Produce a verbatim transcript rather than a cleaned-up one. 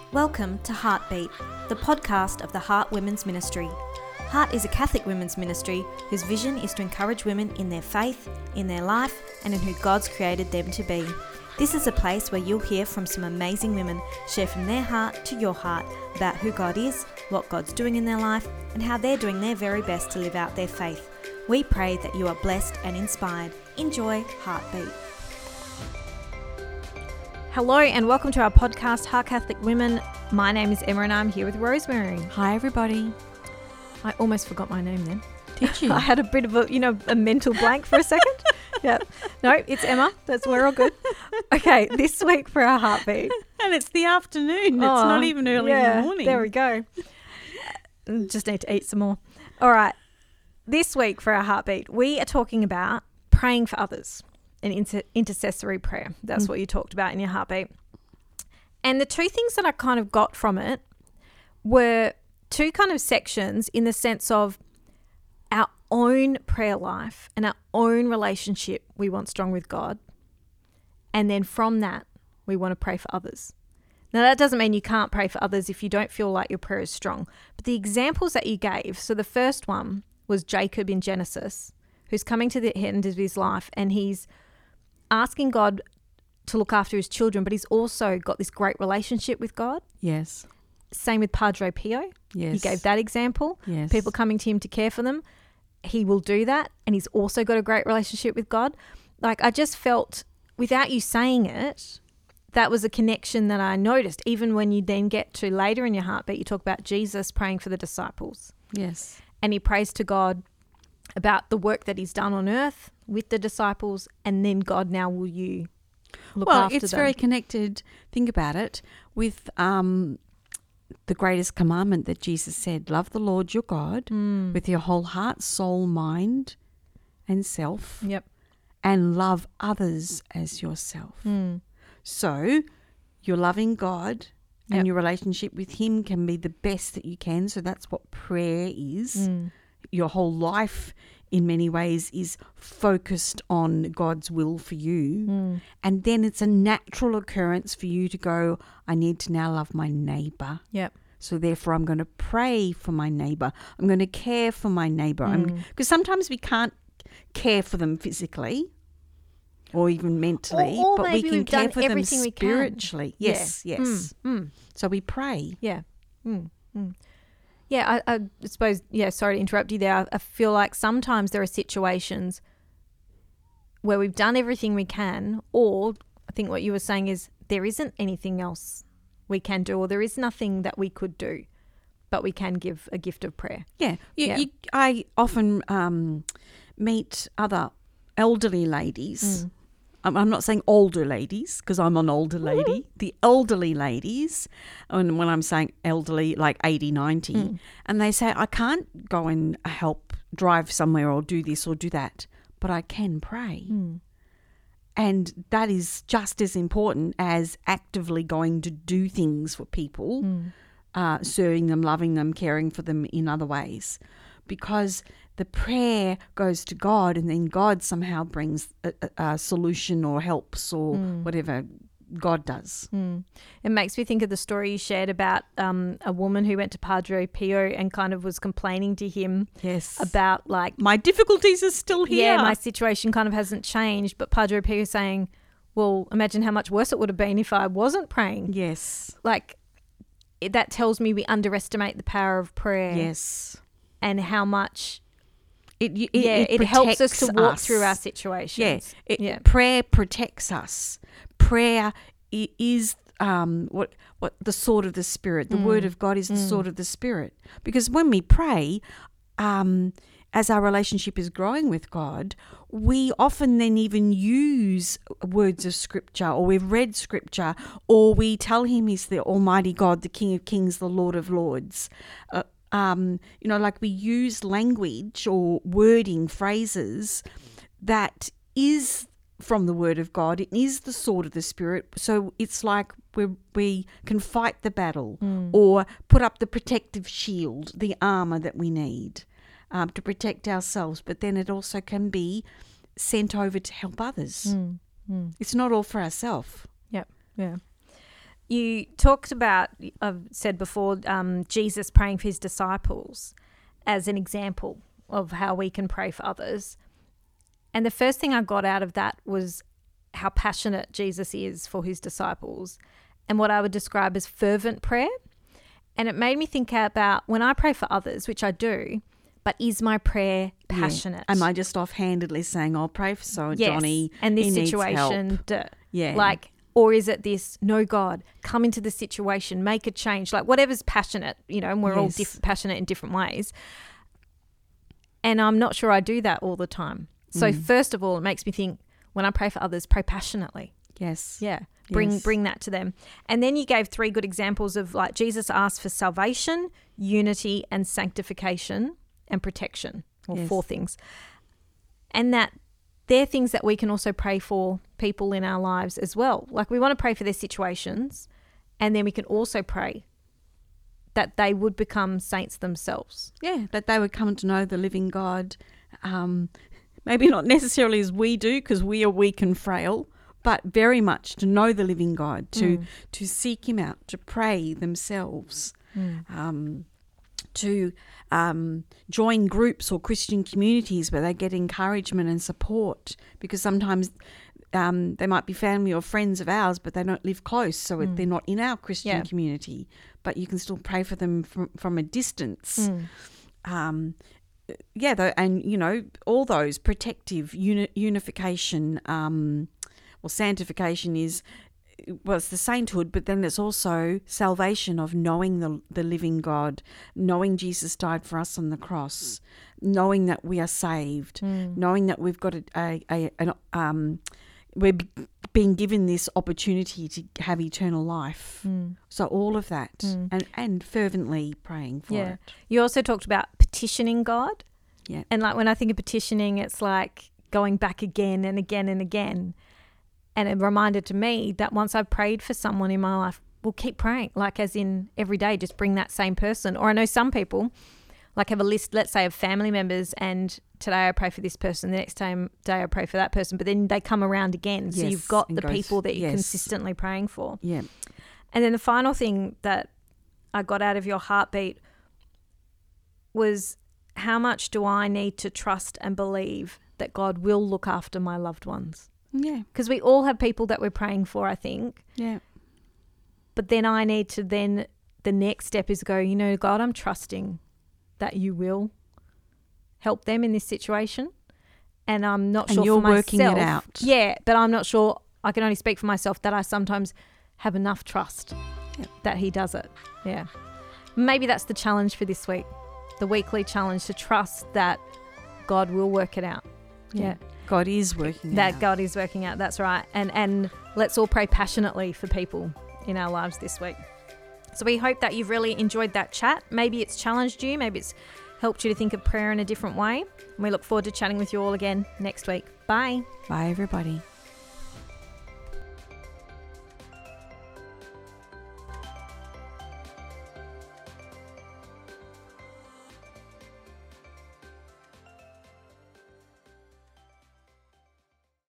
Welcome to Heartbeat, the podcast of the Heart Women's Ministry. Heart is a Catholic women's ministry whose vision is to encourage women in their faith, in their life, and in who God's created them to be. This is a place where you'll hear from some amazing women share from their heart to your heart about who God is, what God's doing in their life, and how they're doing their very best to live out their faith. We pray that you are blessed and inspired. Enjoy Heartbeat. Hello and welcome to our podcast, Heart Catholic Women. My name is Emma and I'm here with Rosemary. Hi everybody. I almost forgot my name then. Did you? I had a bit of a, you know, a mental blank for a second. Yeah. No, it's Emma. That's we're all good. Okay, this week for our Heartbeat. And it's the afternoon. It's Oh, not even early yeah, in the morning. There we go. Just need to eat some more. All right. This week for our Heartbeat, we are talking about praying for others, an inter- intercessory prayer. That's Mm. what you talked about in your Heartbeat. And the two things that I kind of got from it were two kind of sections in the sense of our own prayer life and our own relationship we want strong with God. And then from that, we want to pray for others. Now, that doesn't mean you can't pray for others if you don't feel like your prayer is strong. But the examples that you gave, so the first one was Jacob in Genesis, who's coming to the end of his life and he's asking God to look after his children, but he's also got this great relationship with God. Yes. Same with Padre Pio. Yes. He gave that example. Yes. People coming to him to care for them. He will do that. And he's also got a great relationship with God. Like, I just felt, without you saying it, that was a connection that I noticed. Even when you then get to later in your Heartbeat, you talk about Jesus praying for the disciples. Yes. And he prays to God about the work that he's done on earth with the disciples. And then, God, now will you look well, after it's them? very connected, think about it, with um, the greatest commandment that Jesus said, love the Lord your God Mm. with your whole heart, soul, mind and self, Yep. and love others as yourself. Mm. So you're loving God and Yep. your relationship with him can be the best that you can. So that's what prayer is. Mm. Your whole life in many ways is focused on God's will for you. Mm. And then it's a natural occurrence for you to go, I need to now love my neighbor. Yep. So therefore I'm going to pray for my neighbor. I'm going to care for my neighbor. Mm. Because sometimes we can't care for them physically or even mentally, Or- or but we maybe can we've care done for them everything we can. spiritually. Yeah. Yes, yes. Mm. Mm. So we pray. Yeah. Mm. Mm. Yeah, I, I suppose, yeah, sorry to interrupt you there. I, I feel like sometimes there are situations where we've done everything we can, or I think what you were saying is there isn't anything else we can do, or there is nothing that we could do, but we can give a gift of prayer. Yeah. You, Yeah. You, I often um, meet other elderly ladies. Mm. I'm, I'm not saying older ladies because I'm an older lady. The elderly ladies, and when I'm saying elderly, like eighty, ninety, Mm. and they say, I can't go and help drive somewhere or do this or do that, but I can pray. Mm. And that is just as important as actively going to do things for people, Mm. uh, serving them, loving them, caring for them in other ways. Because the prayer goes to God and then God somehow brings a, a, a solution or helps or Mm. whatever God does. Mm. It makes me think of the story you shared about um, a woman who went to Padre Pio and kind of was complaining to him Yes. about like, My difficulties are still here. yeah, my situation kind of hasn't changed. But Padre Pio is saying, well, imagine how much worse it would have been if I wasn't praying. Yes. Like, it, that tells me we underestimate the power of prayer. Yes. And how much, It, it, yeah, it, it helps us to protects walk us. through our situations. Yeah. It, Yeah. Prayer protects us. Prayer i- is um, what what the sword of the Spirit. The Mm. Word of God is the Mm. sword of the Spirit. Because when we pray, um, as our relationship is growing with God, we often then even use words of Scripture, or we've read Scripture, or we tell Him He's the Almighty God, the King of Kings, the Lord of Lords. Uh, um, you know, like we use language or wording, phrases that is from the Word of God. It is the sword of the Spirit. So it's like we we can fight the battle Mm. or put up the protective shield, the armor that we need um, to protect ourselves. But then it also can be sent over to help others. Mm. Mm. It's not all for ourselves. Yep. Yeah. you talked about, I've said before, um, Jesus praying for his disciples as an example of how we can pray for others. And the first thing I got out of that was how passionate Jesus is for his disciples and what I would describe as fervent prayer. And it made me think about when I pray for others, which I do, but is my prayer passionate? Yeah. Am I just offhandedly saying, I'll pray for so yes. Johnny, and this he situation, needs help. duh. Yeah. Like, or is it this, no, God, come into the situation, make a change, like whatever's passionate, you know, and we're yes. all diff- passionate in different ways. And I'm not sure I do that all the time. So Mm. first of all, it makes me think when I pray for others, pray passionately. Yes. Yeah. Bring Yes. bring that to them. And then you gave three good examples of like Jesus asked for salvation, unity and sanctification and protection, or Yes. four things. And that they're things that we can also pray for people in our lives as well. Like we want to pray for their situations, and then we can also pray that they would become saints themselves. Yeah, that they would come to know the living God, um, maybe not necessarily as we do because we are weak and frail, but very much to know the living God, to, Mm. to seek him out, to pray themselves, Mm. um, to um, join groups or Christian communities where they get encouragement and support, because sometimes um, they might be family or friends of ours, but they don't live close, so Mm. they're not in our Christian Yeah. community, but you can still pray for them from, from a distance. Mm. Um, yeah, though, and, you know, all those protective uni- unification, um, well, sanctification is, well, it's the sainthood, but then there's also salvation of knowing the the living God, knowing Jesus died for us on the cross, knowing that we are saved, Mm. knowing that we've got a, a, a an, um, we're b- being given this opportunity to have eternal life. Mm. So all of that, Mm. and, and fervently praying for Yeah. it. You also talked about petitioning God. Yeah. And like when I think of petitioning, it's like going back again and again and again. And it reminded to me that once I've prayed for someone in my life, we'll keep praying, like as in every day, just bring that same person. Or I know some people like have a list, let's say, of family members, and today I pray for this person, the next time day I pray for that person, but then they come around again. So Yes, you've got and the goes- people that you're yes. consistently praying for. Yeah. And then the final thing that I got out of your heartbeat was, how much do I need to trust and believe that God will look after my loved ones? Yeah. Because we all have people that we're praying for, I think. Yeah. But then I need to then, the next step is go, you know, God, I'm trusting that you will help them in this situation. And I'm not And sure you're for myself. working it out. Yeah, but I'm not sure, I can only speak for myself, that I sometimes have enough trust Yeah. that he does it. Yeah. Maybe that's the challenge for this week, the weekly challenge, to trust that God will work it out. Yeah. Yeah. God is working it That out. God is working out. That's right. And and let's all pray passionately for people in our lives this week. So we hope that you've really enjoyed that chat. Maybe it's challenged you. Maybe it's helped you to think of prayer in a different way. And we look forward to chatting with you all again next week. Bye. Bye, everybody.